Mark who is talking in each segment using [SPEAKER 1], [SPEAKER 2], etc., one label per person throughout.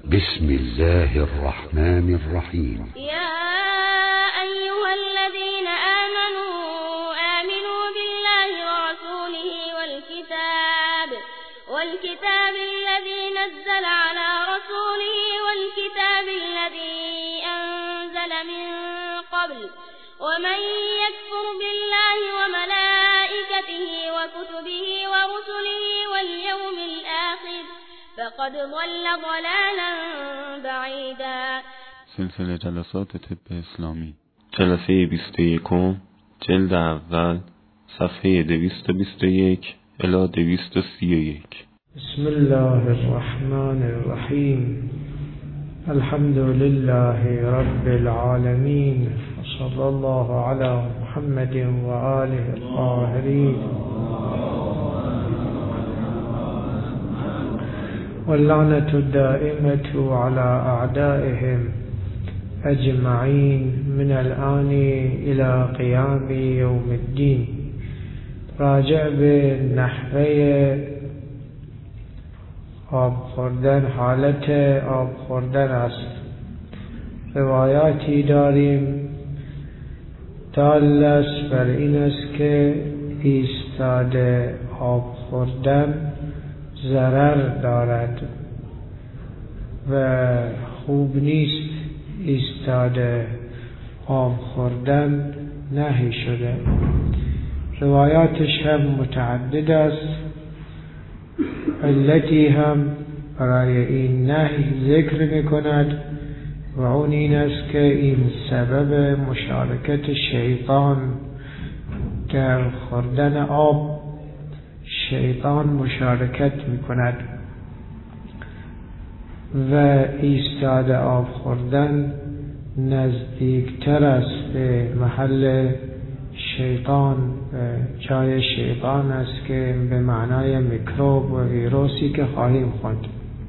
[SPEAKER 1] بسم الله الرحمن الرحيم.
[SPEAKER 2] يا أيها الذين آمنوا بالله ورسوله والكتاب الذي نزل على رسوله والكتاب الذي أنزل من قبل ومن يكفر بالله وملائكته وكتبه ورسله واليوم الآخر فقد ضل ضلالا بعیدا.
[SPEAKER 3] سلسله جلسات طب اسلامی، جلسه 21، جلد اول، صفحه 221 الی 231.
[SPEAKER 4] بسم الله الرحمن الرحیم. الحمد لله رب العالمین، صلی الله علی محمد و آله الطاهرین، واللعنة الدائمة على أعدائهم أجمعين من الآن إلى قيام يوم الدين. راجع به نحوه آب خوردن، حالت آب خوردن است. روایاتی داریم دال است بر این است که ایستاده آب خوردن ضرر دارد و خوب نیست. ایستاده آب خوردن نهی شده. روایاتش هم متعدد است. علتی هم برای این نهی ذکر میکند و اون این است که این سبب مشارکت شیطان در خوردن آب. شیطان مشارکت میکند و ایستاده آب خوردن نزدیکتر است به محل شیطان، جای شیطان است که به معنای میکروب و ویروسی که خواهیم خوند.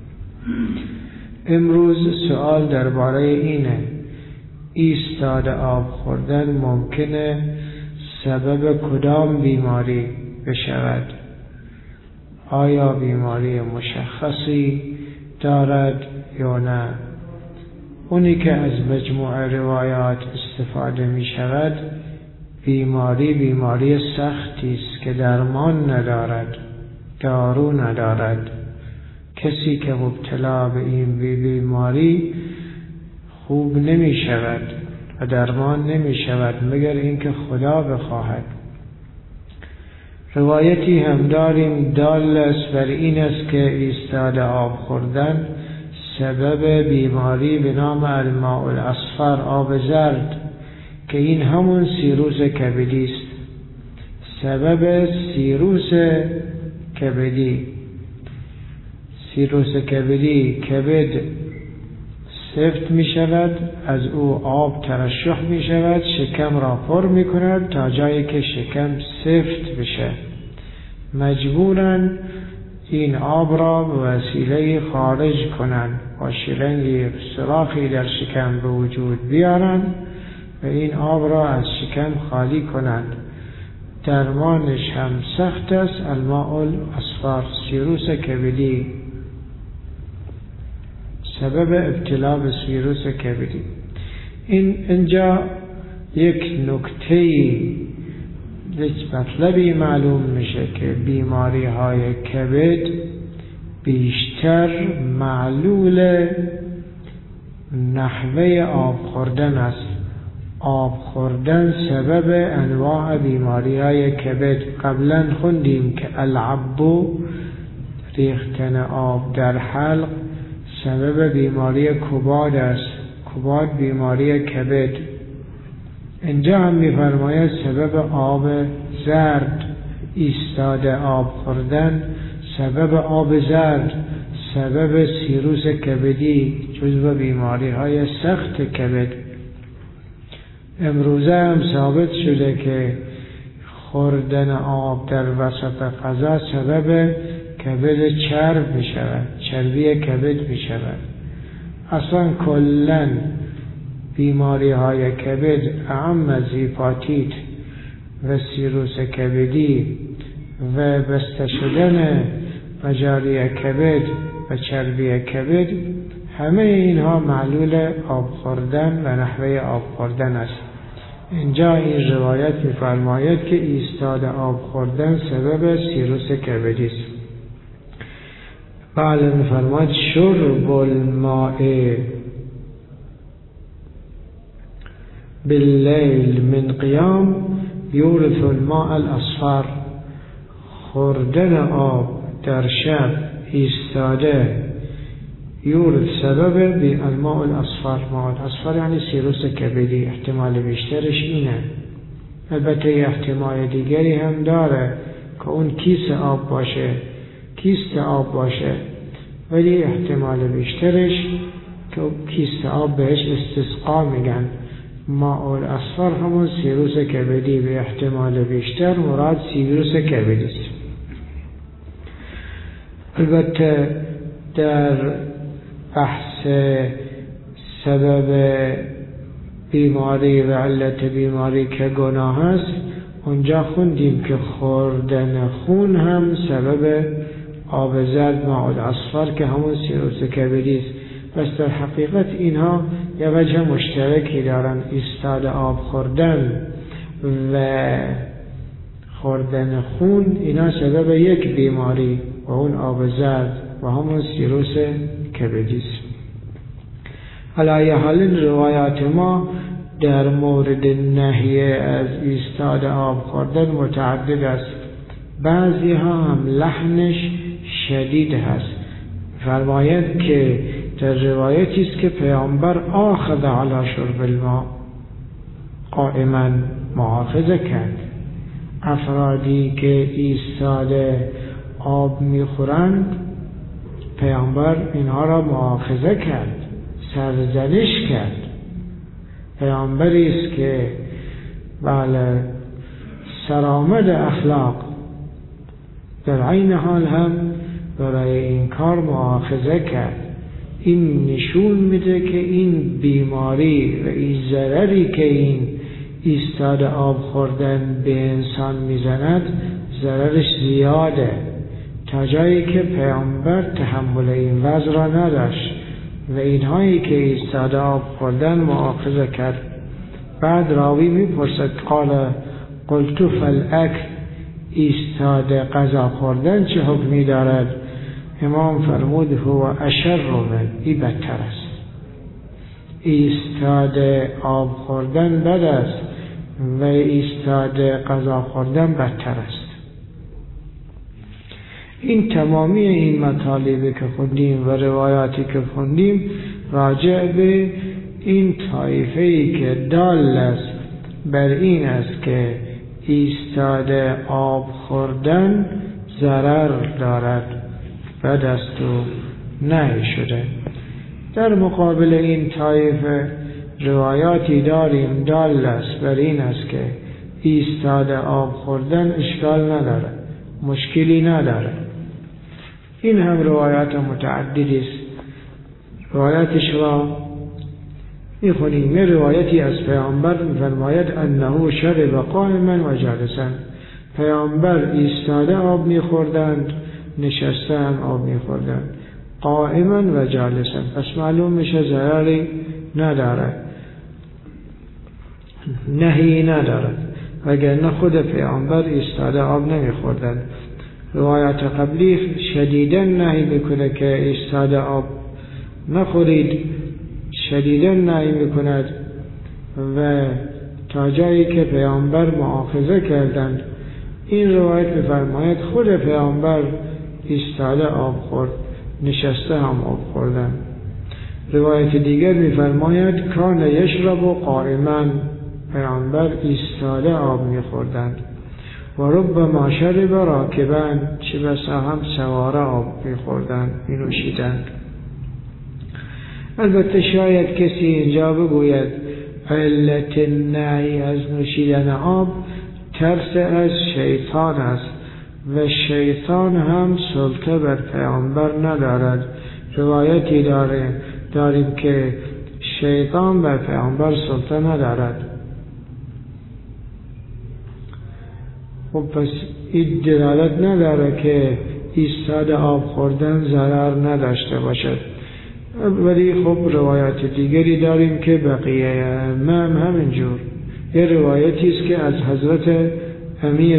[SPEAKER 4] امروز سوال درباره اینه: ایستاده آب خوردن ممکنه سبب کدام بیماری بشود؟ آیا بیماری مشخصی دارد یا نه؟ اونی که از مجموع روایات استفاده می شود بیماری سختی است که درمان ندارد، دارو ندارد. کسی که مبتلا به این بیماری خوب نمی شود و درمان نمی شود مگر اینکه خدا بخواهد. روایتی هم داریم دال است بر این است که ایستاده آب خوردن سبب بیماری به نام الماء الاصفر، آب زرد، که این همون سیروس کبدی است. سبب سیروس کبدی. سیروس کبدی، کبد سفت می شود، از او آب ترشح می شود، شکم را پر می کند تا جایی که شکم سفت بشه. مجبورن این آب را به وسیله خارج کنند، با شیلنگی سوراخی در شکم به وجود بیارن و این آب را از شکم خالی کنند. درمانش هم سخت است. الماء الاصفر، سیروس کبدی، سبب ابتلا به سیروس کبدی. اینجا یک نکته‌ای، یک مطلبی معلوم میشه که بیماری های کبد بیشتر معلول نحوه آب خوردن است. آب خوردن سبب انواع بیماری های کبد. قبلا خوندیم که العبو، ریختن آب در حلق، سبب بیماری کباد است. کباد بیماری کبد. اینجا هم می‌فرماید سبب آب زرد، ایستاده آب خوردن سبب آب زرد، سبب سیروس کبدی، جزو بیماری های سخت کبد. امروزه هم ثابت شده که خوردن آب در وسط غذا سبب کبد چرب می‌شود، چربی کبد می‌شود. اصلا کلاً بیماری های کبد، اعم از هپاتیت و سیروس کبدی و بسته شدن مجاری کبد و چربی کبد، همه اینها معلول آب خوردن و نحوه آب خوردن است. اینجا این روایت می‌فرماید که ایستاد آب خوردن سبب سیروس کبدی است. بله، می‌فرماید شرب الماء باللیل من قیام یورث الماء الاصفر. خوردن آب در شب ایستاده یورث سبب بی الماء الاصفر. ماء الاصفر یعنی سیروس کبدی. احتمال بیشترش اینه. البته احتمال دیگری هم داره که اون کیست آب باشه، ولی احتمال بیشترش که کیست آب بهش استسقا میگن. ماء الاصفر همون سیروس کبدی، به احتمال بیشتر مراد سیروس کبدی است. البته در بحث سبب بیماری و علت بیماری که گناه است، اونجا خوندیم که خوردن خون هم سبب آب زرد ماء الاصفر که همون سیروس کبدی است. پس در حقیقت اینها یه وجه مشترکی دارن، ایستاد آب خوردن و خوردن خون، اینا سبب یک بیماری و اون آب زرد و همون سیروس کبدی است. علی حال روایات ما در مورد نهی از ایستاد آب خوردن متعدد است. بعضی ها هم لحنش شدید هست. فرماید که در روایتی است که پیامبر آخذ علی شرب الماء، قائما مؤاخذه کرد افرادی که ایستاده آب میخورند. پیامبر اینها را مؤاخذه کرد، سرزنش کرد. پیامبری است که بله سرآمد اخلاق، در عین حال هم برای این کار مؤاخذه کرد. این نشون میده که این بیماری و این ضرری که این ایستاد آب خوردن به انسان میزند ضررش زیاده، تا جایی که پیامبر تحمل این وضع را نداشت و اینهایی که ایستاد آب خوردن مؤاخذه کرد. بعد راوی میپرسد قلت فالاکل، ایستاد غذا خوردن چه حکمی دارد؟ امام فرمود هو اشر من، این بدتر است. ایستاد آب خوردن بد است و ایستاد غذا خوردن بدتر است. این تمامی این مطالبی که خوندیم و روایاتی که خوندیم راجع به این طایفه‌ای که دال است بر این است که ایستاد آب خوردن ضرر دارد، بد است و نهی شده. در مقابل این طایفه روایاتی داریم دال است بر این است که ایستاد آب خوردن اشکال نداره، مشکلی نداره. این هم روایات متعددی است. روایاتش را میخونیم. یه روایتی از پیامبر میفرماید انه شرب قائما و جالسا. پیامبر ایستاده آب میخوردند، نشسته هم آب میخوردند، قائما و جالسا. پس معلوم میشه ضرری نداره، نهی ندارد، وگرنه خود پیامبر ایستاده آب نمیخوردند. روایات قبلی شدیداً نهی میکنه که ایستاده آب نخورید، شدیداً نهی میکند و تا جایی که پیامبر مؤاخذه کردند. این روایت میفرماید خود پیامبر ایستاده آب خورد، نشسته هم آب خوردن. روایت دیگر میفرماید کان یشرب قائما، پیامبر ایستاده آب میخوردند. و ربما شرب راکبا، چه بسا هم سواره آب میخوردند، مینوشیدند. البته شاید کسی اینجا بگوید علت نهی از نوشیدن آب ترس از شیطان است و شیطان هم سلطه بر پیامبر ندارد. روایتی داریم که شیطان بر پیامبر سلطه ندارد. خب پس این دلالت نداره که ایستاد آب خوردن ضرر نداشته باشد. ولی خب روایات دیگری داریم که بقیه ائمه همینجور. یه روایتی است که از حضرت امیر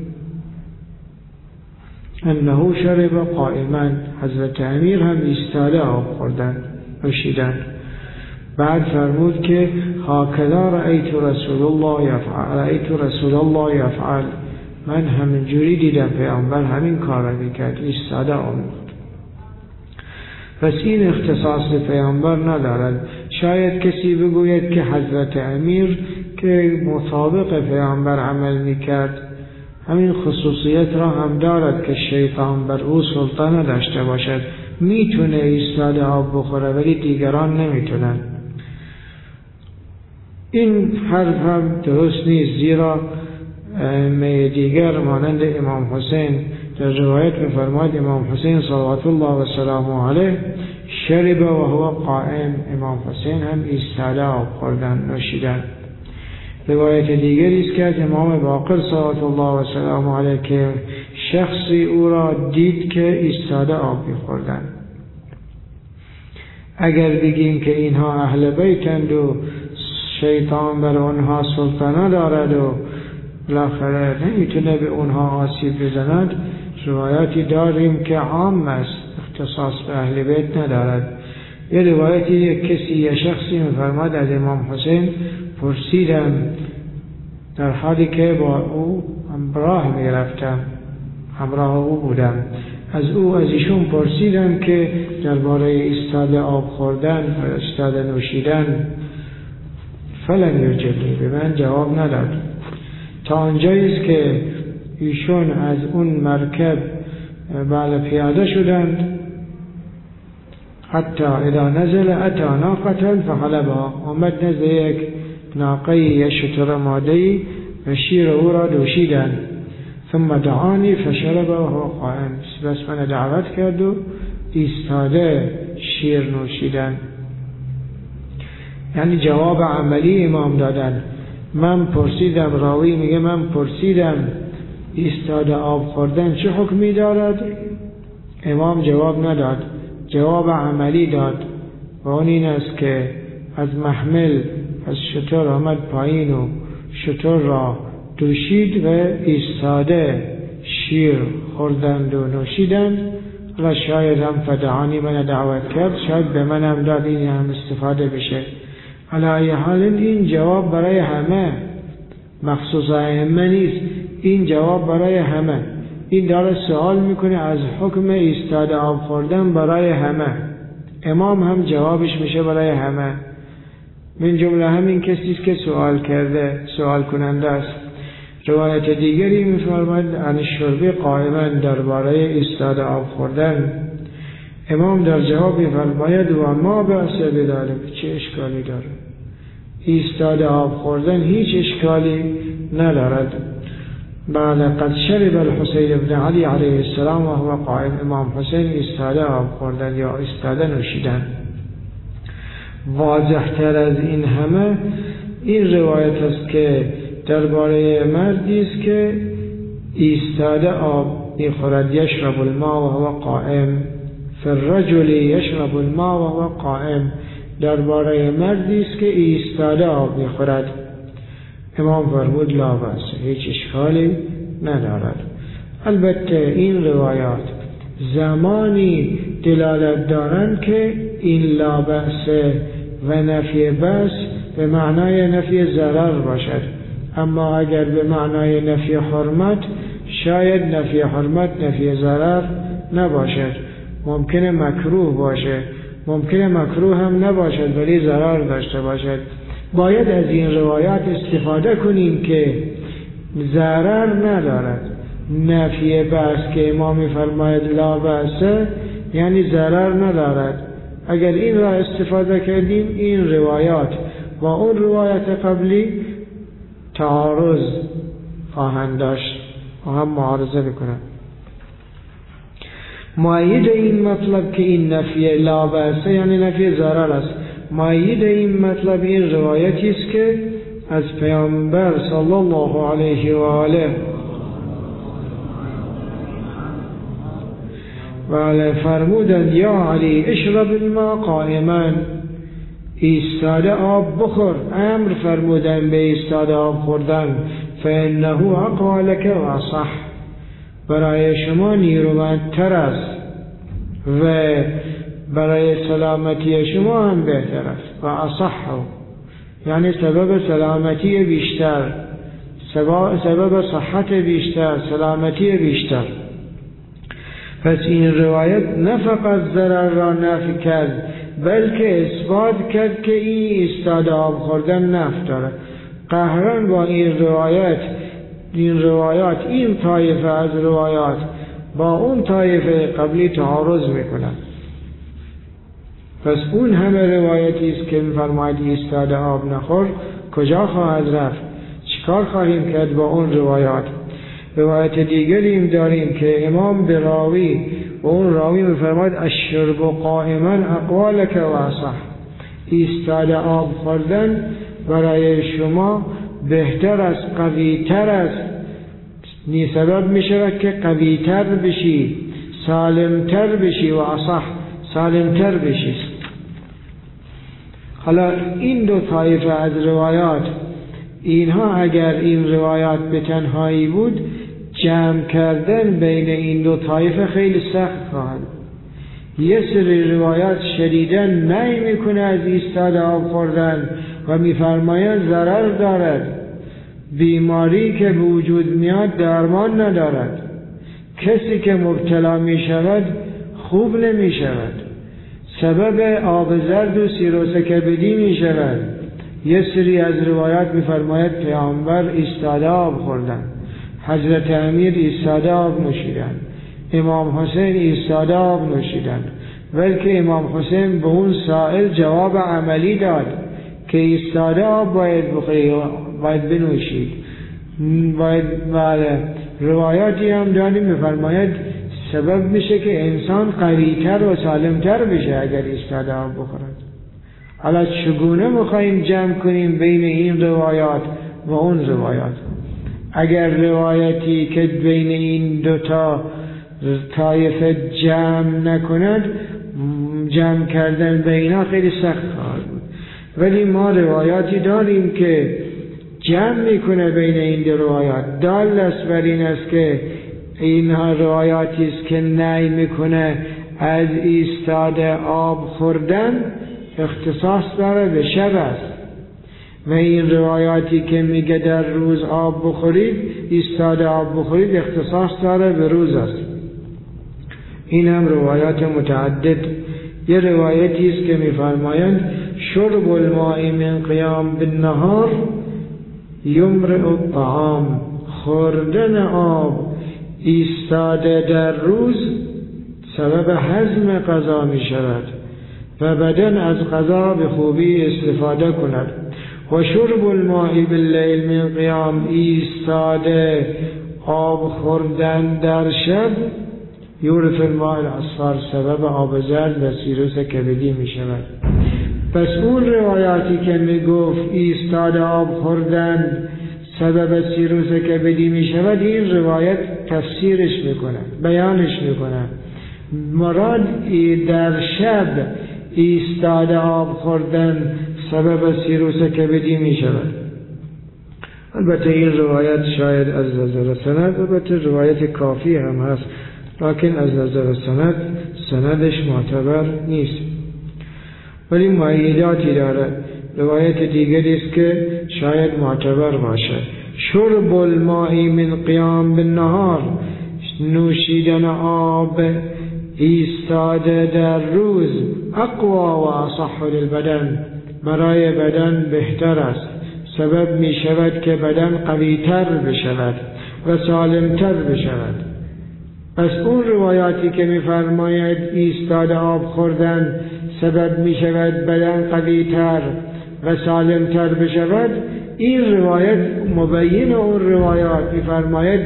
[SPEAKER 4] انه شرب قائما، حضرت امیر هم ایستاده آب خوردن نوشیدن. بعد فرمود که هکذا رأیت رسول الله یفعل، من همینجوری دیدم پیامبر همین کار را میکرد، ایستاده آب می‌خورد. پس این اختصاص پیامبر ندارد. شاید کسی بگوید که حضرت امیر که مطابق پیامبر عمل میکرد همین خصوصیت را هم دارد که شیطان بر او سلطنت داشته باشد، میتونه ایستاده آب بخوره ولی دیگران نمیتونن. این حرف هم درست نیست، زیرا ائمه دیگر مانند امام حسین در روایت می‌فرماید امام حسین صلوات الله و سلامه علیه شرب و هو قائم، امام حسین هم ایستاده آب خوردن نوشیدن. روایت دیگری است که از امام باقر صلوات الله و سلامه علیه که شخصی او را دید که ایستاده آب می‌خوردن. اگر بگیم که اینها اهل بیتند و شیطان بر اونها سلطنت دارد و بالاخره نمیتونه به اونها آسیب بزند، روایاتی داریم که عام است، اختصاص به اهل بیت ندارد. یه روایتی یک کسی یا شخصی می‌فرماد از امام حسین پرسیدم در حالی که با او همراه می‌رفتم، همراه او بودم، از ایشون پرسیدم که درباره ایستاده آب خوردن و ایستاده نوشیدن، فلن یجبنی، به من جواب نداد. تا آنجایی است که ایشون از اون مرکب پیاده شدند، حتی اذا نزل اتا ناقة فحلبها، آمد نزد یک ناقه یا شتر ماده‌ای و شیر او را دوشیدند. ثم دعانی فشرب وهو قائم، بس من دعوت کرد و ایستاده شیر نوشیدن. یعنی جواب عملی امام دادن. من پرسیدم، راوی میگه من پرسیدم ایستاده آب خوردن چه حکمی دارد؟ امام جواب نداد، جواب عملی داد و اون این است که از محمل از شتر آمد پایین و شتر را دوشید و ایستاده شیر خوردند و نوشیدند. و شاید هم فدعانی من دعوت کرد، شاید به من هم داد این هم استفاده بشه. علی حال این جواب برای همه، مخصوص ائمه نیست، این جواب برای همه. این داره سوال میکنه از حکم ایستاده آب خوردن برای همه. امام هم جوابش میشه برای همه، من جمله همین کسی است که سوال کرده، سوال کننده است. روایت دیگری میفرماید عن الشرب قائما، درباره ایستاده آب خوردن امام در جواب میفرماید و ما بأس بذلک، چه اشکالی داره؟ ایستاده آب خوردن هیچ اشکالی ندارد. بله، قد شرب الحسین ابن علی علیه السلام و هو قائم، امام حسین ایستاده آب خوردن یا ایستاده نوشیدن. واضح تر از این همه این روایت است که درباره مردی است که ایستاده آب می‌خورد، یشرب الماء و هو قائم، فالرجل یشرب الماء و هو قائم، درباره مردی است که ایستاده آب می‌خورد. امام فرمود لا بأس، هیچ اشکالی ندارد. البته این روایات زمانی دلالت دارند که این لا بأس و نفی بأس به معنای نفی ضرر باشد، اما اگر به معنای نفی حرمت، شاید نفی حرمت نفی ضرر نباشد، ممکنه مکروه باشه، ممکنه مکروه هم نباشد ولی ضرر داشته باشد. باید از این روایات استفاده کنیم که ضرر ندارد. نفی بأس که امام فرماید لا بأس یعنی ضرر ندارد. اگر این را استفاده کردیم این روایات با اون روایت قبلی تعارض خواهند داشت و هم معارضه بکنند. مؤید این مطلب که این نفی لا بأس یعنی نفی ضرر است، مؤید این مطلب این روایتی است که از پیامبر صلی الله علیه و آله و فرمودند یا علی اشرب الماء قائما، ایستاده آب بخور. امر فرمودند به ایستاده آب خوردن، فانه اقوی لک و اصح، برای شما نیرومندتر است و برای سلامتی شما هم بهتر است. و اصح یعنی سبب سلامتی بیشتر، سبب صحت بیشتر، سلامتی بیشتر. پس این روایت نه فقط ضرر را نفی کرد، بلکه اثبات کرد که این ایستاده آب خوردن نفع دارد. قهرن با این روایات این طایفه از روایات با اون طایفه قبلی تعارض میکنند. پس اون همه روایتی است که می‌فرماید ایستاده آب نخور کجا خواهد رفت؟ چیکار خواهیم کرد با اون روایات؟ روایت دیگری داریم که امام به راوی و اون راوی می‌فرماید الشرب قائما اقوی لک و اصح، ایستاده آب خوردن برای شما بهتر است، قوی‌تر است، سبب می‌شود که قوی‌تر بشی، سالم‌تر بشی و اصح سالم‌تر بشی. حالا این دو طایفه از روایات، اینها اگر این روایات به تنهایی بود، جمع کردن بین این دو طایفه خیلی سخت خواهد. یه سری روایات شدیداً نهی میکنه از ایستاده آب خوردن و میفرماید ضرر دارد، بیماری که به وجود میاد درمان ندارد، کسی که مبتلا میشود خوب نمیشود، سبب آب زرد و سیروس کبدی میشود. یه سری از روایات میفرماید پیامبر ایستاده آب خوردن، حضرت امیر ایستاده آب نوشیدن، امام حسین ایستاده آب نوشیدن، بلکه امام حسین به اون سائل جواب عملی داد که ایستاده آب باید بنوشید. روایاتی هم داریم میفرماید سبب میشه که انسان قوی‌تر و سالمتر بشه اگر ایستاده آب بخورد. حالا چگونه میخواییم جمع کنیم بین این روایات و اون روایات؟ اگر روایتی که بین این دوتا طایفه جمع نکند، جمع کردن بینا خیلی سخت خواهد بود. ولی ما روایاتی داریم که جمع میکنه بین این دو روایات. دال است بر این است که اینها روایاتی است که نهی میکنه از ایستاده آب خوردن، اختصاص داره به شب است، و این روایاتی که میگه در روز آب بخورید، ایستاده آب بخورید، اختصاص داره به روز است. این هم روایات متعدد. یه روایتی است که میفرمایند شرب الماء من قیام بالنهار یمرئ الطعام، خوردن آب ایستاده در روز سبب هضم غذا می شود و بدن از غذا به خوبی استفاده کند. و شرب الماء باللیل من قیام، ایستاده آب خوردن در شب یورث الماء الاصفر، سبب آب زرد و سیروس کبدی می شود. پس اون روایاتی که می گفت ایستاده آب خوردن سبب سیروس کبدی می شود، این روایت تفسیرش میکنه، بیانش میکنه. مراد در شب ایستاده آب خوردن سبب سیروس کبدی می شود. البته این روایت شاید از نظر سند، البته روایت کافی هم هست، لکن از نظر سندش معتبر نیست، ولی مؤیداتی داره. روایت دیگری است که شاید معتبر باشه. شرب الماء من قیام بالنهار، نوشیدن آب ایستاده در روز، اقوا و اصح للبدن، برای بدن بهتر است، سبب می شود که بدن قویتر بشود و سالمتر بشود. پس اون روایاتی که می فرماید ایستاده آب خوردن سبب می شود بدن قویتر و سالمتر بشود، این روایت مبین اون روایات می فرماید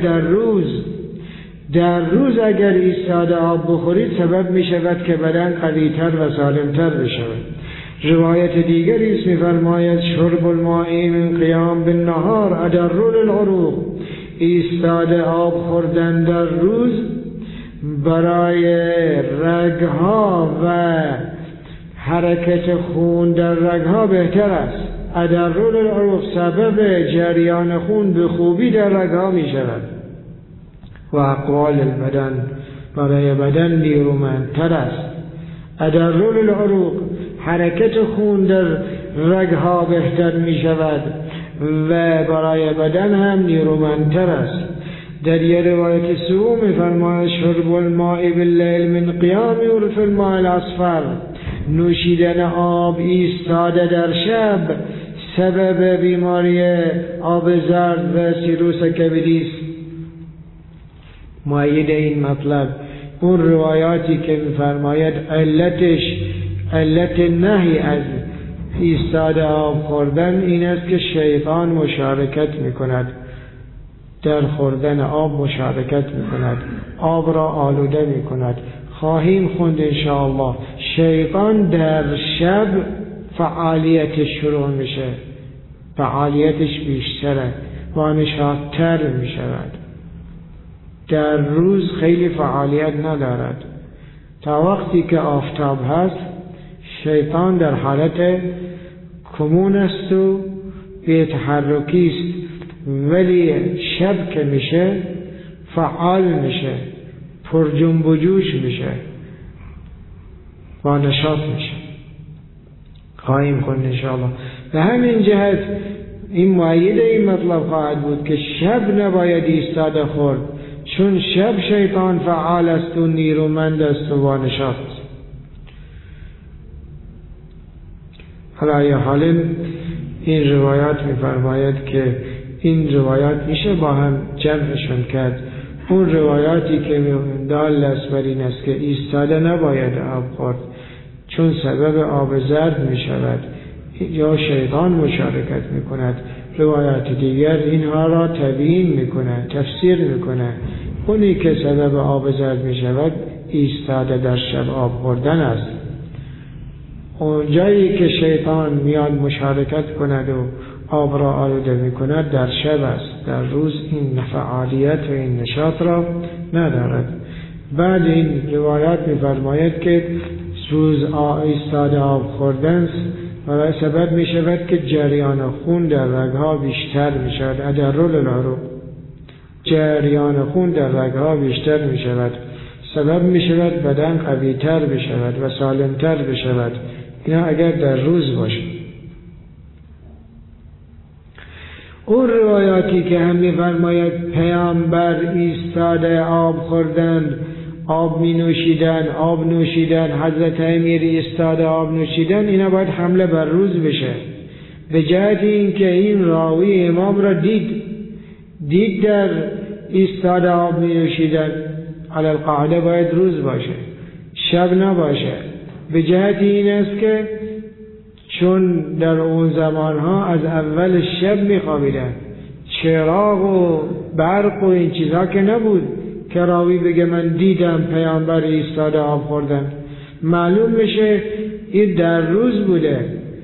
[SPEAKER 4] در روز اگر ایستاده آب بخورید سبب می شود که بدن قویتر و سالمتر بشود. روایت دیگری است می فرماید شرب الماء من قیام بالنهار ادر للعروق، ایستاده آب خوردن در روز برای رگها و حرکت خون در رگها بهتر است. ادرار العروق سبب جریان خون به خوبی در رگها می شود. و اقوال البدن برای بدن نیرومندتر است. ادرار العروق حرکت خون در رگها بهتر می شود و برای بدن هم نیرومندتر است. در یه روایت سو می فرماید شرب الماء باللیل من قیام عرف الماء الاصفر، نوشیدن آب ایستاده در شب سبب بیماری آب زرد و سیروس کبدی است. مؤید این مطلب اون روایاتی که می‌فرماید علت نهی از ایستاده آب خوردن این است که شیطان مشارکت می‌کند، در خوردن آب مشارکت می‌کند، آب را آلوده می‌کند. خواهیم خوند انشاءالله شیطان در شب فعالیتش شروع میشه، فعالیتش بیشتره و نشاط‌تر میشود. در روز خیلی فعالیت ندارد. تا وقتی که آفتاب هست شیطان در حالت کمون است و بی تحرکی است، ولی شب که میشه فعال میشه، پر جنب و جوش میشه، با نشاط میشه. خواهیم خوند انشاءالله. به همین جهت این مؤید این مطلب خواهد بود که شب نباید ایستاده خورد، چون شب شیطان فعال است و نیرومند است و با نشاط. حالا حال این روایات می‌فرماید که این روایات میشه با هم جمعشون کرد. اون روایاتی که دال است بر این است که ایستاده نباید آب خورد چون سبب آب زرد می شود یا شیطان مشارکت می کند. روایات دیگر اینها را تبیین می کند، تفسیر می کند. اونی که سبب آب زرد می شود ایستاده در شب آب خوردن است. اون جایی که شیطان میاد مشارکت کند و آب را آلوده می کند در شب است، در روز این فعالیت و این نشاط را ندارد. بعد این روایات می فرماید که روز ایستاده آب خوردن برای سبب می شود که جریان خون در رگها بیشتر می شود. ادرار العروق جریان خون در رگها بیشتر می شود، سبب می شود بدن قوی تر بشود و سالم تر بشود. اینا اگر در روز باشد. اون روایاتی که هم می فرماید پیامبر ایستاده آب خوردن، آب می نوشیدن، آب نوشیدن، حضرت امیر ایستاده آب نوشیدن، اینا باید حمله بر روز بشه. به جهت این که این راوی امام را دید در ایستاده آب می نوشیدن، علی القاعده باید روز باشه، شب نباشه. به جهت این است که چون در اون زمانها از اول شب می خوابیدن، چراغ و برق و این چیزها که نبود که راوی بگه من دیدم پیامبر ایستاده آب خوردن. معلوم میشه این در روز بوده.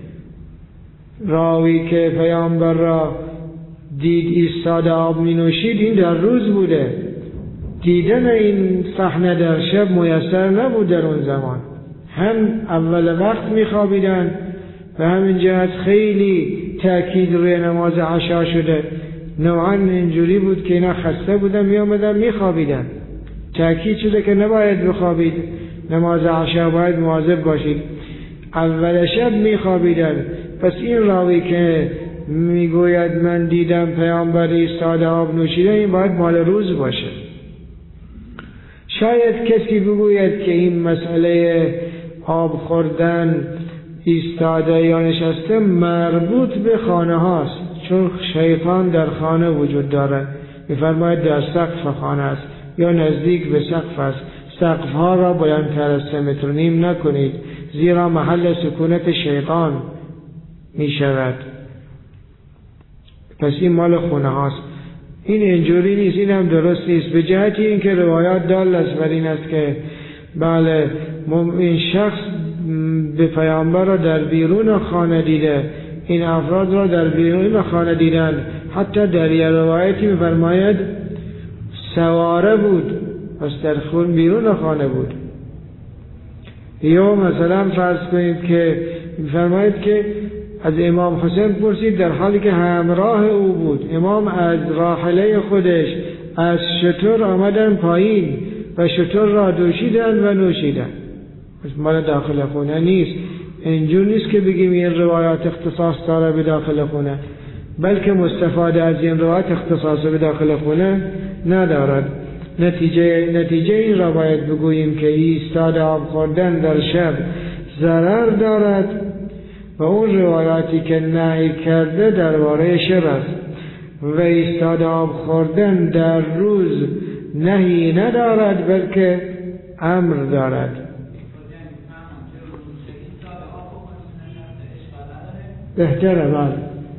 [SPEAKER 4] راوی که پیامبر را دید ایستاده آب می نوشید این در روز بوده. دیدن این صحنه در شب میسر نبود در اون زمان. هم اول وقت می خوابیدن، به همین جهت خیلی تأکید روی نماز عشا شده. نوعا اینجوری بود که اینا خسته بودن می آمدن می خوابیدن. تأکید شده که نباید بخوابید، نماز عشا باید مواظب باشید. اول شب می خوابیدن. پس این راوی که می گوید من دیدم پیامبر ایستاده آب نوشیدن، این باید مال روز باشه. شاید کسی بگوید که این مسئله آب خوردن ایستاده یا نشسته مربوط به خانه هاست، چون شیطان در خانه وجود دارد. می‌فرماید در سقف خانه است یا نزدیک به سقف است. سقف ها را بلندتر از 3.5 متر نکنید، زیرا محل سکونت شیطان می شود. پس این مال خونه هاست. این اینجوری نیست، این هم درست نیست. به جهتی این که روایات دال است بر این است که بله این شخص به پیامبر را در بیرون خانه دیده، این افراد را در بیرون خانه دیدن. حتی در یه روایتی می‌فرماید سواره بود، پس در خون بیرون خانه بود. یا مثلا فرض کنید که فرمایید که از امام حسین پرسید در حالی که همراه او بود، امام از راحله خودش از شتر آمدن پایین و شتر را دوشیدن و نوشیدن. مال داخل خونه نیست. اینجور نیست که بگیم این روایات اختصاص داره به داخل خونه، بلکه مستفاده از این روایات اختصاص به داخل خونه ندارد. نتیجه این را باید بگوییم که ایستاد آب خوردن در شب ضرر دارد و اون روایاتی که نهی کرده درباره شب است و ایستاد آب خوردن در روز نهی ندارد بلکه امر دارد. بهتره بله،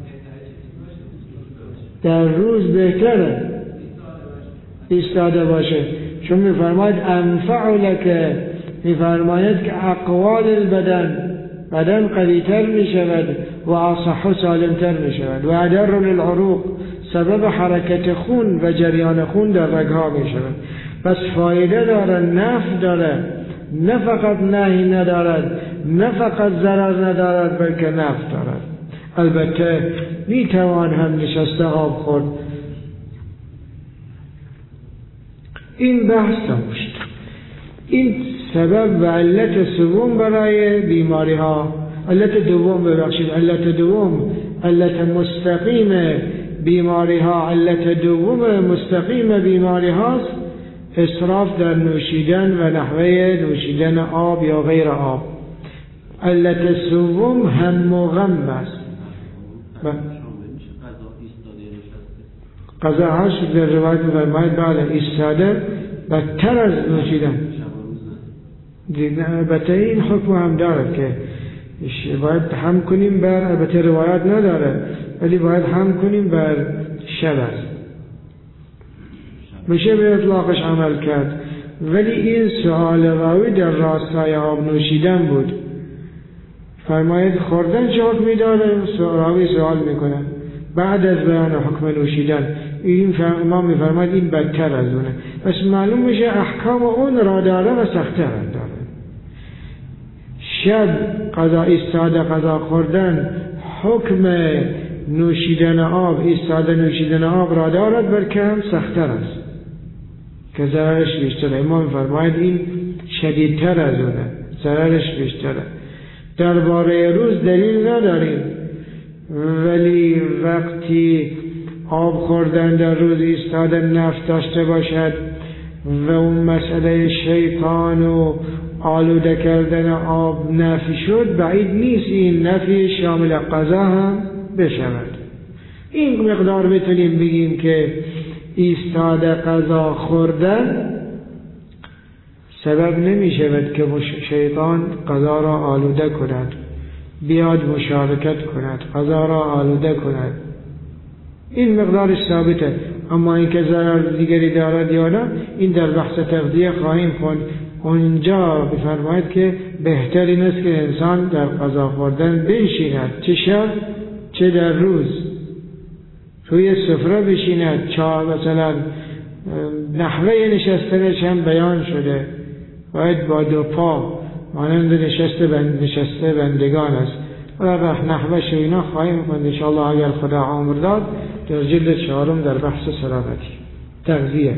[SPEAKER 4] در روز بهتره ایستاده باشه، چون میفرماید انفع لک، میفرماید که اقوال بدن قویتر میشود و اصح سالمتر میشود و ادر للعروق، سبب حرکت خون و جریان خون در رگها میشود. پس فایده داره، نفع داره، نه فقط نهی ندارد، نه فقط ضرر ندارد بلکه نفع دارد. البته میتوان هم نشسته آب خورد. این بحث نموشت. این سبب و علت سوم برای بیماری ها، علت دوم علت مستقیم بیماری ها، علت دوم مستقیم بیماری هاست اسراف در نوشیدن و نحوه نوشیدن آب یا غیر آب. علت سوم هم و غم است. قضاهاش در روایت فرماید بله ایستاده بدتر از نوشیدن. البته این حکم هم دارد که باید هم کنیم بر، البته روایت نداره ولی باید هم کنیم بر شب است، میشه به اطلاقش عمل کرد. ولی این سؤال راوی در راستای آب نوشیدن بود. فرماید خوردن چه حکمی داره؟ راوی سوال میکنه بعد از بیان حکم نوشیدن. این امام میفرماید این بدتر از اونه. پس معلوم میشه احکام اون را داره و سخت‌تر داره. شب قضا ایستاده قضا خوردن حکم نوشیدن آب، ایستاده نوشیدن آب را دارد بلکه هم سخت‌تر است که ضررش بیشتره. امام فرماید این شدیدتر از اونه، ضررش بیشتره. درباره روز دلیل نداریم، ولی وقتی آب خوردن در روز ایستادن نفع داشته باشد و اون مسئله شیطان و آلوده کردن آب نفی شد، بعید نیست این نفی شامل قضا هم بشود. این مقدار بتونیم بگیم که ایستاده قضا خوردن سبب نمی شود که شیطان قضا را آلوده کند، بیاد مشارکت کند، قضا را آلوده کند. این مقدارش ثابته. اما اینکه ضرر دیگری دارد یا نه، این در بحث تغذیه خواهیم خوند. اونجا بفرماید که بهتر این است که انسان در قضا خوردن بنشیند، چه شب چه در روز، توی سفره بشیند. مثلا نحوه نشستنش هم بیان شده، باید با دو پا مانند نشسته بندگان است. و نحوه اینا خواهیم خوند انشاءالله اگر خدا عمر داد در جلد 4 در بحث سلامتی تغذیه.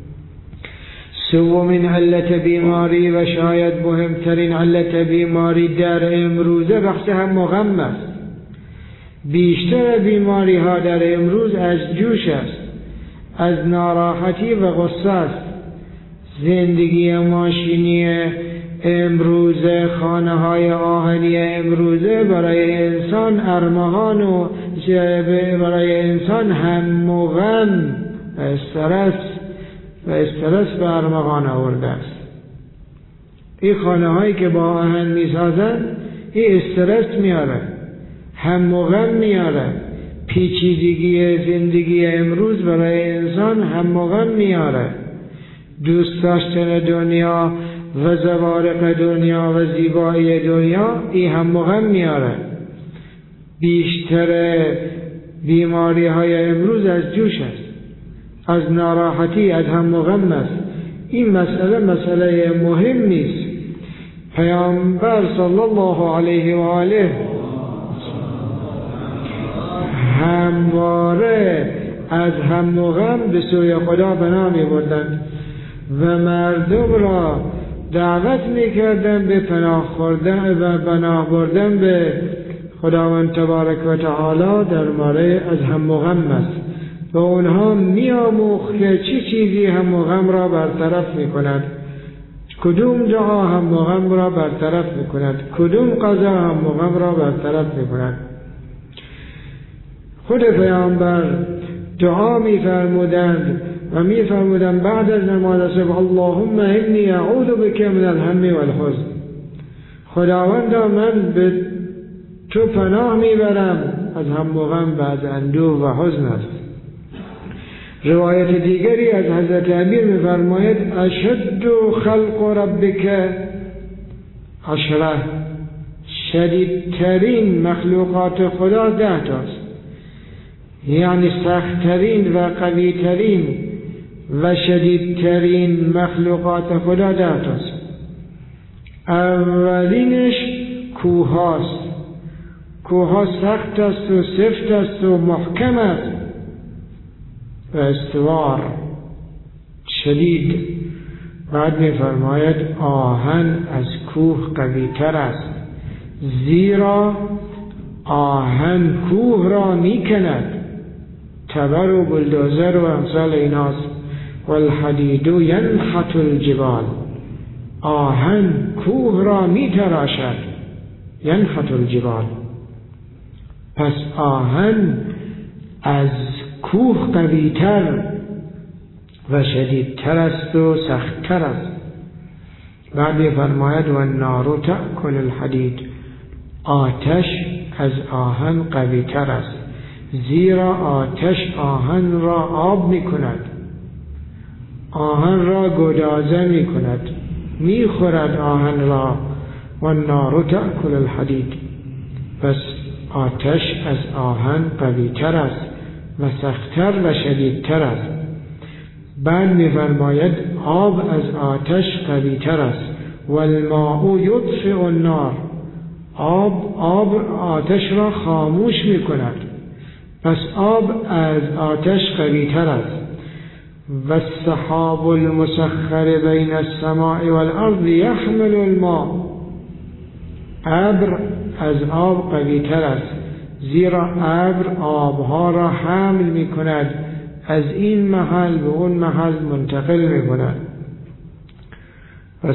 [SPEAKER 4] سومین علت بیماری و شاید مهمترین علت بیماری در امروزه بحث هم و غم است. بیشتر بیماری ها در امروز از جوش است، از ناراحتی و غصه است. زندگی ماشینی امروزه، خانه های آهنی امروزه برای انسان ارمغان و برای انسان هم و غم و استرس به ارمغان آورده است. این خانه هایی که با آهن می سازن این استرس میاره، هم و غم میاره. پیچیدگی زندگی امروز برای انسان هم و غم میاره. دوست داشتن دنیا و زوارق دنیا و زیبایی دنیا این هم و غم میاره. بیشتر بیماری های امروز از جوش است، از ناراحتی، از هم و غم است. این مسئله مهم نیست. پیامبر صلی الله علیه و آله همواره از هم و غم به سوی خدا پناه می بردند و مردم را دعوت می کردند به پناه خوردن و پناه بردن به خداوند تبارک و تعالی در مورد از هم و غم است و اونها می آموخت که چه چیزی هم و غم را برطرف می کند، کدوم دعا هم و غم را برطرف می کند، کدوم قضا هم و غم را برطرف می کند. خود پیامبر دعا می فرمودند و می فرمودند بعد از نماز صبح اللهم انی اعوذ بک من الهم والحزن، خداوندا من به تو پناه می برم از هم و غم و از اندوه و حزن است. روایت دیگری از حضرت علی می فرماید اشد خلق ربک عشره، شدیدترین مخلوقات خدا 10 تاست، یعنی سختترین و قویترین و شدیدترین مخلوقات خدا 10 تاست. اولینش کوه هاست، کوه ها سخت است و سفت است و محکم است و استوار شدید. بعد می فرماید آهن از کوه قوی تر است، زیرا آهن کوه را می کند، تبر و بلدوزر و امثال ایناست. والحدید ینحت الجبال، آهن کوه را می تراشد، ینحت الجبال. پس آهن از کوه قوی‌تر و شدیدتر است و سخت‌تر است. بعد می‌فرماید و النار تأکل الحدید، آتش از آهن قوی‌تر است، زیرا آتش آهن را آب می‌کند، آهن را گدازه می‌کند، می‌خورد آهن را. و النار تأکل الحدید، پس آتش از آهن قوی‌تر است و سخت‌تر و شدیدتر است. بعد می‌فرماید آب از آتش قوی‌تر است. والماء یطفئ النار، آب آتش را خاموش می‌کند، پس آب از آتش قوی‌تر است. و السحاب المسخر بین السماء والارض یحمل الماء، ابر از آب قوی‌تر است، زیرا ابر آبها را حمل می کند، از این محل به اون محل منتقل می کند. پس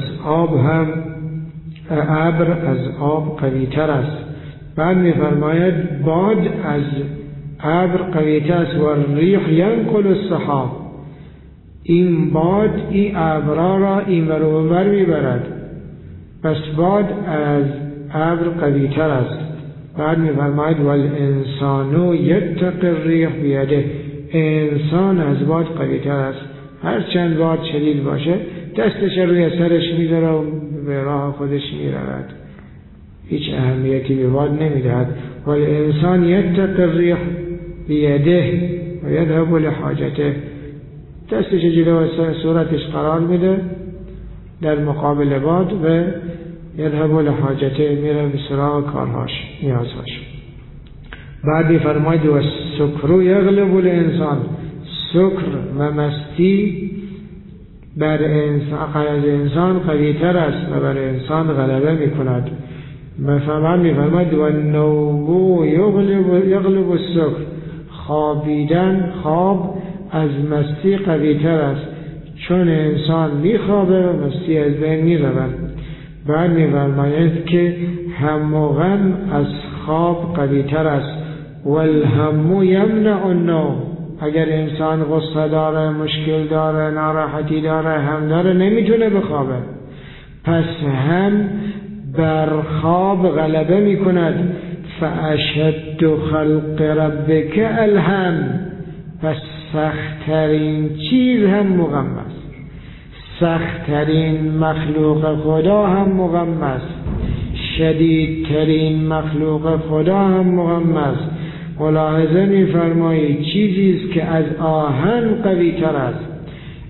[SPEAKER 4] ابر از آب قوی‌تر است. بعد می فرماید باد از ابر قوی‌تر است. و الریح ینقل السحاب، این باد این ابرها را این ور و اون ور می برد، پس باد از ابر قوی‌تر است. بعد می‌فرماید والانسان یتقی الریح بیده، انسان از باد قوی‌تر است، هر چند باد شدید باشه دستش روی سرش می‌ذاره و به راه خودش می‌رود، هیچ اهمیتی به باد نمی‌دهد. والانسان یتقی الریح بیده و یذهب لحاجته، دستش جلو صورتش قرار میده در مقابل باد و یذهب لحاجته، میره به سراغ کارهاش، نیازهاش. بعد فرماید و السکر یغلب الانسان، سکر و مستی بر انسان قوی‌تر است و بر انسان غلبه میکند. مثلا میفرماید و النوم یغلب السکر، خوابیدن، خواب از مستی قوی‌تر است، چون انسان میخوابه و مستی از بین میرود. بعد می‌فرماید که هم و غم از خواب قوی‌تر است. والهم یمنع النوم، اگر انسان غصه داره، مشکل داره، ناراحتی داره، هم داره، نمیتونه بخوابه، پس هم بر خواب غلبه میکند. فاشد خلق ربک الهم، پس سخت‌ترین چیز هم غم است، سخت‌ترین مخلوق خدا هم غم است، شدیدترین مخلوق خدا هم غم است. ملاحظه می‌فرمایید چیزی است که از آهن قوی‌تر است،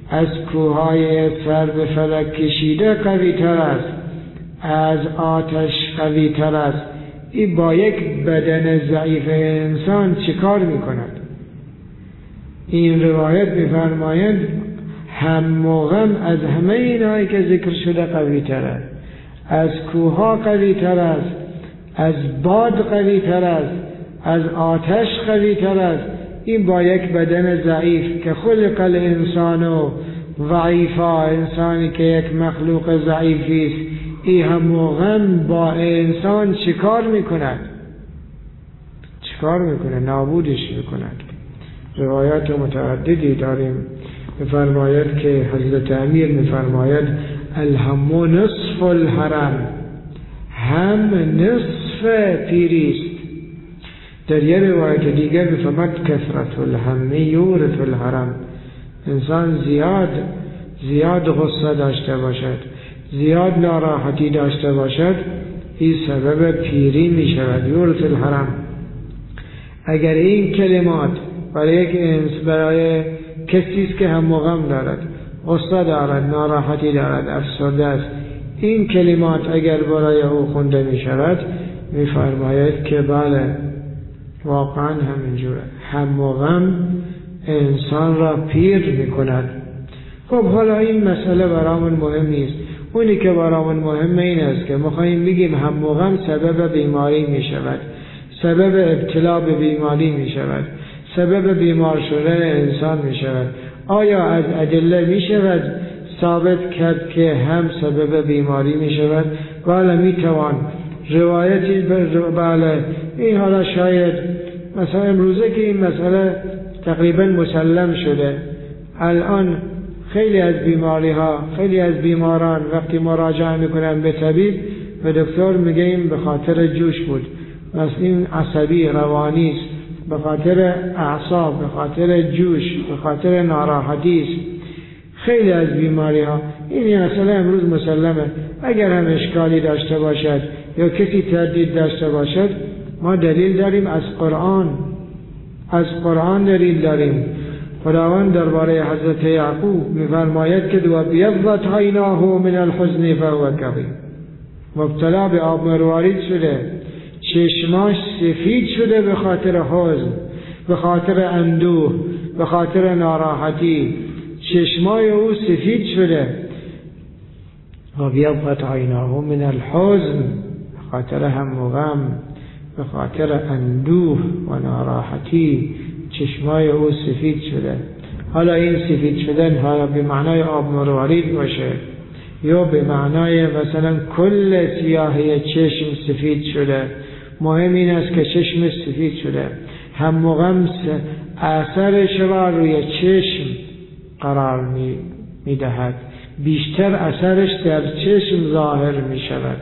[SPEAKER 4] از کوههای سر به فلک کشیده قوی تر است، از آتش قوی تر است. این با یک بدن ضعیف انسان چیکار میکند؟ این روایت میفرمایند هم و غم از همه اینایی که ذکر شده قوی تر است، از کوها قوی تر است، از باد قوی تر است، از آتش قوی تر است. این با یک بدن ضعیف که خلق الانسان و ضعیفا، انسانی که یک مخلوق ضعیفی است، این هم و غم با انسان چیکار میکند؟ چیکار میکنه؟ نابودش میکند. روایات متعددی داریم. میفرماید که حضرت امیر میفرماید الهم نصف الحرم، هم نصف پیریست. در یه روایت دیگر میفرماید کثرت الهم یورث الحرم، انسان زیاد غصه داشته باشد، زیاد ناراحتی داشته باشد، این سبب پیری می شود. یورث الحرم. اگر این کلمات برای کسی است که هم و غم دارد، غصه دارد، ناراحتی دارد، افسرده است، این کلمات اگر برای او خونده می شود، می فرماید که بله واقعا همینجوره، هم و غم انسان را پیر می کند. خب حالا این مسئله برامون مهم نیست. اونی که برامون مهمه این است که میخواییم بگیم هم و غم سبب بیماری می شود، سبب ابتلا به بیماری می شود، سبب بیمار شدن انسان می شود. آیا از ادله می شود ثابت کرد که هم سبب بیماری می شود؟ بله می توان. روایتی بله. این حالا شاید مثلا امروزه که این مسئله تقریبا مسلم شده، الان خیلی از بیماری ها، خیلی از بیماران وقتی مراجعه میکنن به طبیب، به دکتر میگیم به خاطر جوش بود، مثلا این عصبی روانی است، به خاطر اعصاب، به خاطر جوش، به خاطر ناراحتی است. خیلی از بیماری ها این مسئله امروز مسلمه. اگر هم اشکالی داشته باشد یا کسی تردید داشته باشد، ما دلیل داریم از قرآن دلیل داریم. خداوند درباره حضرت یعقوب می‌فرماید که و بیضت عیناه من الحزن فهو کظیم، مبتلا به آب مروارید شده، چشماش سفید شده به خاطر حزن، به خاطر اندوه، به خاطر ناراحتی، چشمای او سفید شده. و بیضت عیناه من الحزن، به خاطر هم و غم، به خاطر اندوه و ناراحتی چشمای او سفید شده. حالا این سفید شدن حالا به معنای آب مروارید باشه یا به معنای مثلا کل سیاهی چشم سفید شده، مهم این است که چشم سفید شده. هم و غم اثرش را روی چشم قرار می دهد، بیشتر اثرش در چشم ظاهر می شود.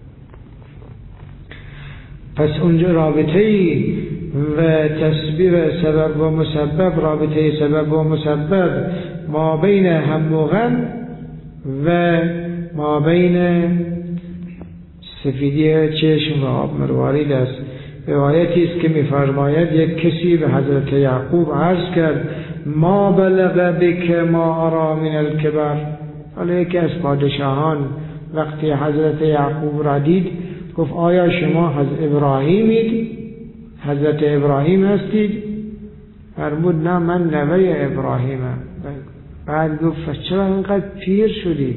[SPEAKER 4] پس اونجا رابطه‌ای و تسبیب سبب و مسبب، رابطه سبب و مسبب ما بین هم و غم و ما بین سفیدی چشم و آب مروارید است. روایتی است که می‌فرماید یک کسی به حضرت یعقوب عرض کرد ما بلغ بک ما ارا من الکبر. حالا یکی از پادشاهان وقتی حضرت یعقوب را دید گفت آیا شما حضرت ابراهیم هستید؟ فرمود نه من نوه ابراهیمم. بعد گفت چرا اینقدر پیر شدید؟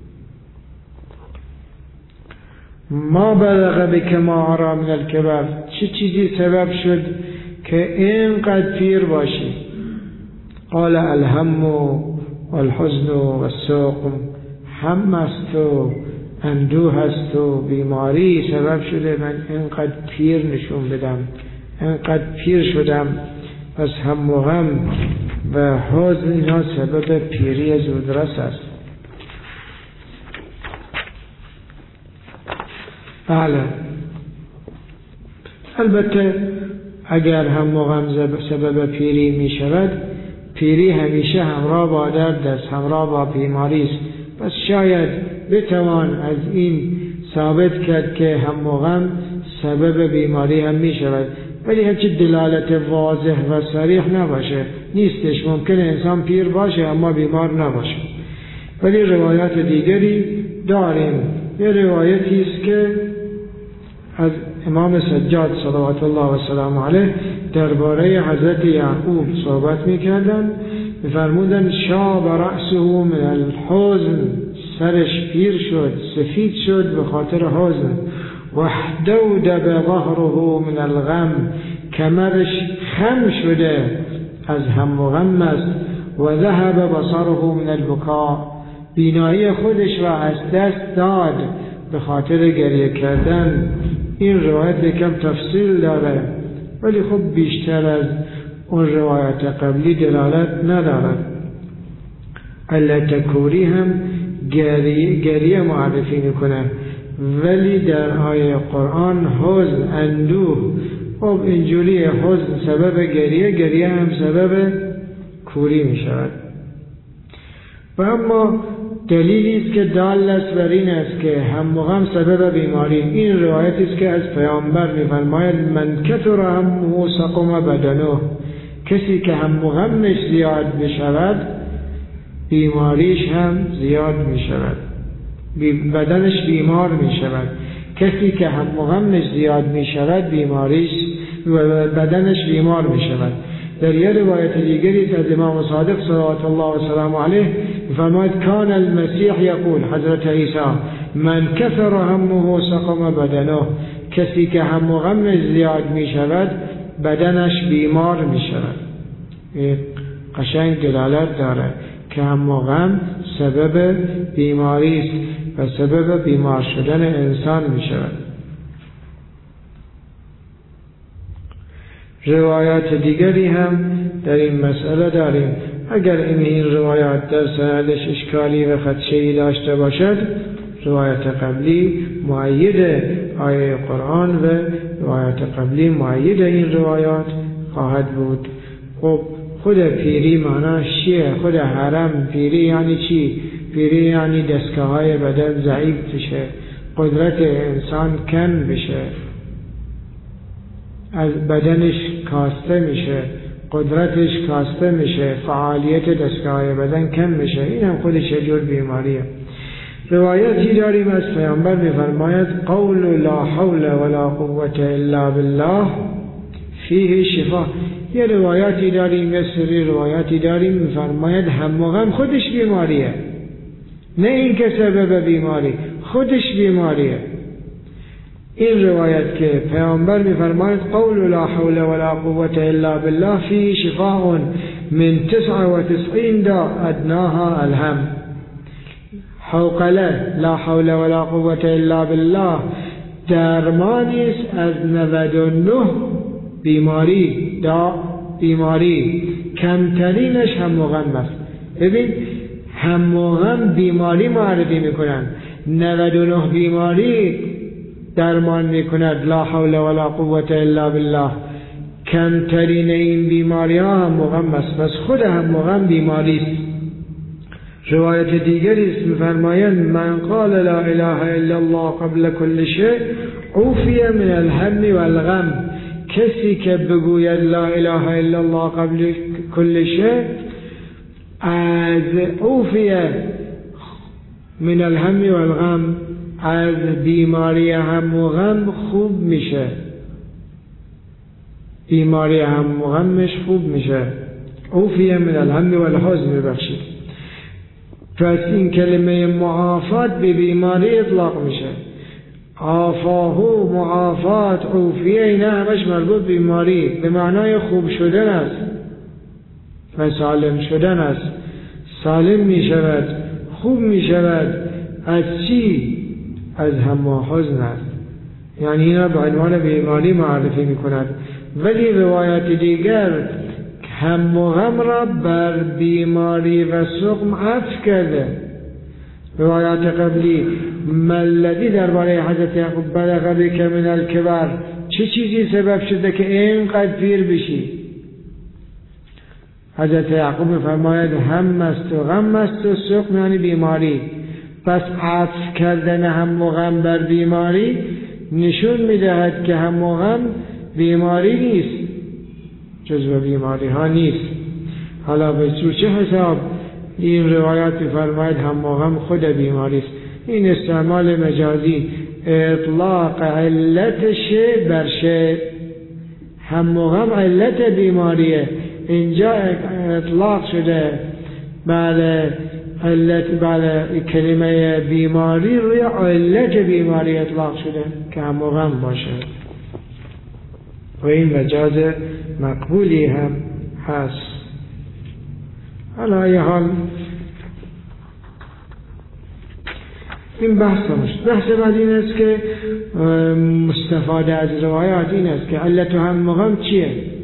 [SPEAKER 4] ما بلغ بک ما ارا من الکبر، چه چیزی سبب شد که اینقدر پیر باشی؟ قال الهم والحزن والسقم، هم است و اندوه است و بیماری سبب شده من اینقدر پیر نشون بدم، اینقدر پیر شدم. پس هم و غم و حزن اینا سبب پیری زودرس است. بله، البته اگر هم و غم سبب پیری می شود، پیری همیشه همراه با درد است، همراه با بیماری است. پس شاید بتوان از این ثابت کرد که هم و غم سبب بیماری هم می شود، ولی هرچی دلالت واضح و صریح نباشه. نیستش. ممکنه انسان پیر باشه اما بیمار نباشه. ولی روایات دیگری داریم. یه روایتی است که از امام سجاد صلوات الله و سلام علیه درباره حضرت یعقوب صحبت می‌کردند. می‌فرمودند شاب رأسه من الحزن، سرش پیر شد، سفید شد به خاطر حزن. واحدود بظهره من الغم، کمرش خم شده از هم و غم است. و ذهب بصره من البکاء، بینایی خودش را از دست داد به خاطر گریه کردن. این روایت یکم تفصیل داره ولی خب بیشتر از اون روایت قبلی دلالت ندارد. علت کوری هم گریه معرفی میکنه ولی در آیه قرآن حزن، اندوه. خب اینجوری حزن سبب گریه هم سبب کوری می شود. و اما دلیلی است که دال است بر این است که هم و غم سبب بیماری. این روایتی است که از پیامبر می‌فرماید من کثر همه سقم بدنه، کسی که هم و غمش زیاد بشود بیماریش هم زیاد می شود، بدنش بیمار می شود. کسی که هم و غمش زیاد می شود بیماریش و بدنش بیمار می شود. در یه روایت دیگری از امام صادق صلوات الله و سلام علیه فرماید کان المسیح یقول، حضرت عیسی، من کثر همه سقم بدنه، کسی که هم و غمش زیاد می شود بدنش بیمار می شود. قشنگ دلالت داره که هم و غم سبب بیماری است و سبب بیمار شدن انسان می شود. روایات دیگری هم در این مسئله داریم. اگر این روایات در سندش اشکالی و خدشه‌ای داشته باشد، روایت قبلی مؤید آیه قرآن و روایت قبلی مؤید این روایات خواهد بود. خب خود پیری معناش چیه؟ خود حرم پیری یعنی چی؟ پیری یعنی دستگاه‌های بدن ضعیف بشه، قدرت انسان کم بشه، از بدنش کاسته میشه، قدرتش کاسته میشه، فعالیت دستگاه بدن کم میشه. این هم خودش یه جور بیماریه. روایتی داریم از پیامبر میفرماید قول لا حول ولا قوة الا بالله فیه شفا. یه روایتی داریم، یه سری روایتی داریم میفرماید هم و غم خودش بیماریه، نه این که سبب بیماری، خودش بیماریه. این روایت که پیامبر میفرماید قول لا حول ولا قوة الا بالله فی شفاء من 99 داء ادناها الهم. حوقله لا حول ولا قوة الا بالله درمانی است از 99 بیماری، بیماری کمترینش هم و غم است. ببین هم و غم بیماری معرفی میکنن، 99 بیماری درمان میکند لا حول ولا قوة الا بالله. کمترین این بیماری ها هم و غم است، پس خود هم و غم بیماری است. روایت دیگری است میفرمایند من قال لا اله الا الله قبل کل شیء عوفی من الهم والغم. کسی که بگوید لا اله الا الله قبل کل شیء از عوفی من الهم والغم، از بیماری هم و غم خوب میشه، بیماری هم و غمش خوب میشه. عوفی من الهم والحزن ببخشید. پس این کلمه معافات به بیماری اطلاق میشه. عافاهو، معافات، عوفیه، اینا همش مربوط بیماری به معنای خوب شدن است و سالم شدن است. سالم میشود، خوب میشود. از چی؟ از هم و حزن است. یعنی اینا به عنوان بیماری معرفی میکند. ولی روایت دیگر هم و غم را بر بیماری و سقم عطف کرده. روایات قبلی ملدی درباره حضرت یعقوب بلغ بک من الکبر، چه چیزی سبب شده که اینقدر پیر بشی؟ حضرت یعقوب فرماید هم است و غم است و سقم یعنی بیماری. پس عطف کردن هم و غم بر بیماری نشون میدهد که هم و غم بیماری نیست، جزو بیماری ها نیست. حالا به چه حساب این روایات می‌فرماید هم و هم خود بیماری است. این استعمال مجازی، اطلاق علت شی بر شی. هم و هم علت بیماریه، اینجا اطلاق شده بله کلمه بیماری روی علت بیماری اطلاق شده که هم و هم باشه و این مجاز مقبولی هم هست. حالا یه حال این بحث بعد این است که مستفاده از روایات این است که علت هم و غم چیه؟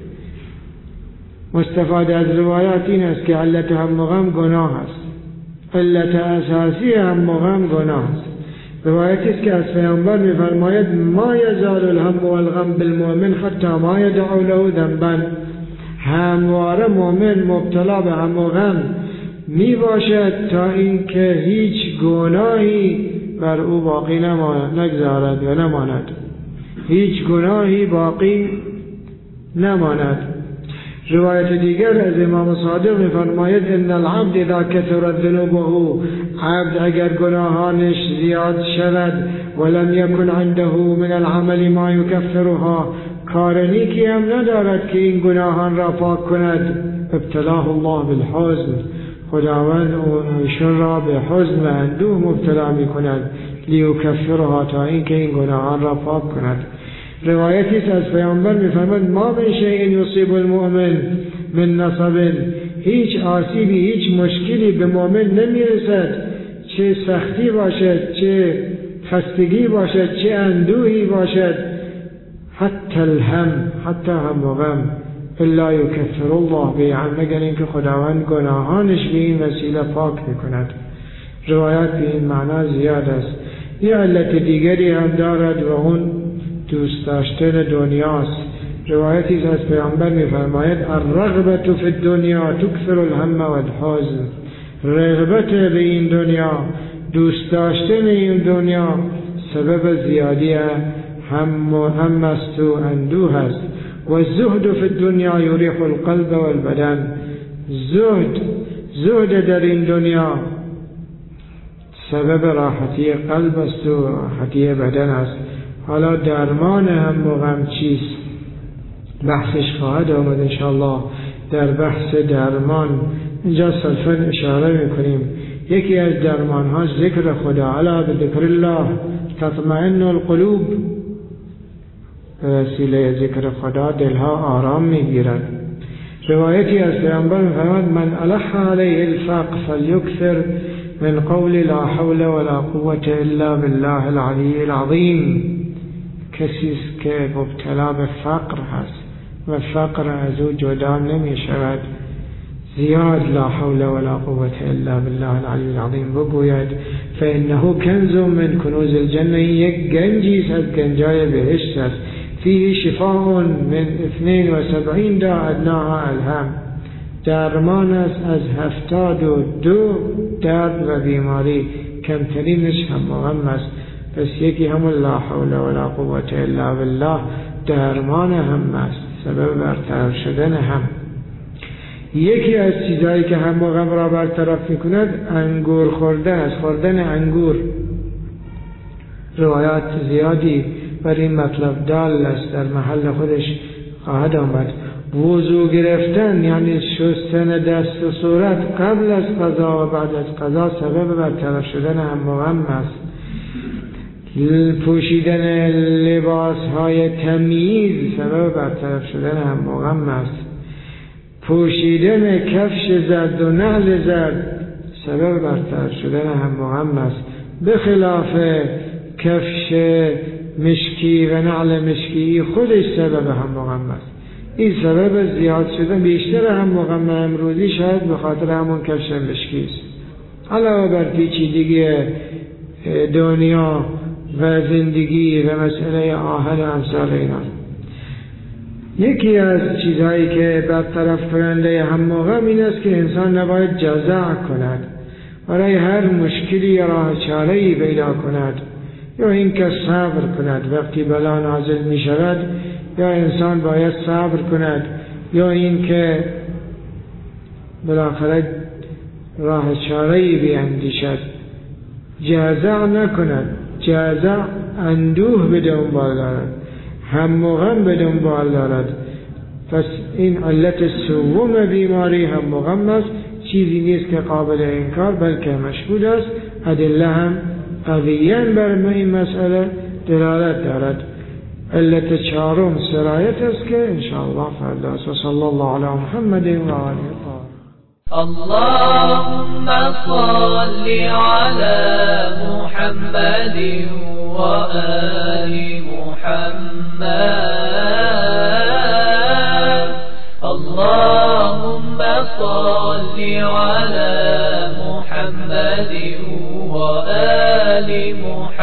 [SPEAKER 4] مستفاده از روایات این است که علت هم و غم گناه است. علت اساسی هم و غم گناه است. روایتی است که از پیامبر می‌فرماید ما یزال الهم والغم بالمؤمن حتی ما یدع له ذنبا. همواره مؤمن مبتلا به هم و غم می باشد تا اینکه هیچ گناهی بر او باقی نگذارد و نماند، هیچ گناهی باقی نماند. روایت دیگر از امام صادق می‌فرماید ان العبد اذا كثرت ذنوبه، عبد اگر گناهانش زیاد شود ولم يكن عنده من العمل ما يكفرها، کار نیکی هم ندارد که این گناهان را پاک کند، ابتلاه الله بالحزن، خداوند ایشان را به حزن و اندوه مبتلا می‌کند، لیکفرها، تا اینکه این گناهان را پاک کند. روایتی از پیامبر می‌فرماید ما من شیء یصیب المؤمن من نصب، هیچ آسیبی هیچ مشکلی به مؤمن نمیرسد، چه سختی باشد، چه خستگی باشد، چه اندوهی باشد، حتی هم و غم، الا یکفر الله به، مگر اینکه خداوند گناهانش به این وسیله پاک میکند. روایات به این معنا زیاد است. یه علت دیگری هم دارد و اون دوست داشتن دنیاست. روایتی از پیامبر میفرماید الرغبة فی الدنیا تکثر الهم والحزن، رغبت به این دنیا، دوست داشتن این دنیا سبب زیادی هم است و اندوه است. و الزهد فی الدنیا یریح القلب والبدن، زهد در این دنیا سبب راحتی قلب است و راحتی بدن است. حالا درمان هم و غم چیست؟ بحثش خواهد آمد انشاءالله در بحث درمان. اینجا صرفاً اشاره میکنیم یکی از درمان ها ذکر خدا، الا بذکر الله تطمئن القلوب، به وسیله ذکر خدا دلها آرام میگیرد. روایتی از پیامبر می‌فرماید من الح علیه الفقر فلیکثر من قول لا حول ولا قوة الا بالله العلی العظیم. کسی است که مبتلا به فقر هست و فقر از او جدا نمی شود، زیاد لا حول ولا قوة الا بالله العلی العظیم بگوید، فانه کنز من کنوز الجنه، یک گنجی از گنجای بهشت است، فیه شفاء من 72 داء ادناها الهم، درمان است از 72 درد و بیماری، کمترینش هم و غم است. پس یکی همون لا حول ولا قوة الا بالله درمان هم است، سبب برطرف شدن هم. یکی از چیزهایی که هم و غم را برطرف میکند انگور خوردن است، خوردن انگور. روایات زیادی بر این مطلب دال است، در محل خودش خواهد آمد. وضو گرفتن یعنی شستن دست و صورت قبل از قضا و بعد از قضا سبب برطرف شدن هم و غم است. پوشیدن لباس های تمیز سبب برطرف شدن هم و غم است. پوشیدن کفش زرد و نعل زرد سبب برطرف شدن هم و غم است، به خلاف کفش مشکی و نعل مشکی خودش سبب هم و غم است. این سبب زیاد شدن بیشتر هم و غم امروزی شاید به خاطر همون کفش مشکی است، علاوه بر پیچیدگی دنیا و زندگی و مسئله آهن و امثال اینا. یکی از چیزهایی که برطرف کننده هم و غم این است که انسان نباید جزع کند، برای هر مشکلی راه چاره‌ای پیدا کند، یا اینکه صبر کند وقتی بلا نازل می شود، یا انسان باید صبر کند، یا اینکه بالاخره راه چاره‌ای بیندیشد، جزع نکند. جزع اندوه به دنبال دارد، هم و غم به دنبال دارد. پس این علت سوم بیماری هم و غم است، چیزی نیست که قابل انکار بلکه مشهود است. ادله هم قویاً بر این مسئله دلالت دارد. علت چهارم سرایت است که انشاءالله فردا است. و صلی الله علی محمد و آله
[SPEAKER 5] اللهم صل على محمد وآل محمد. اللهم صل على محمد وآل محمد.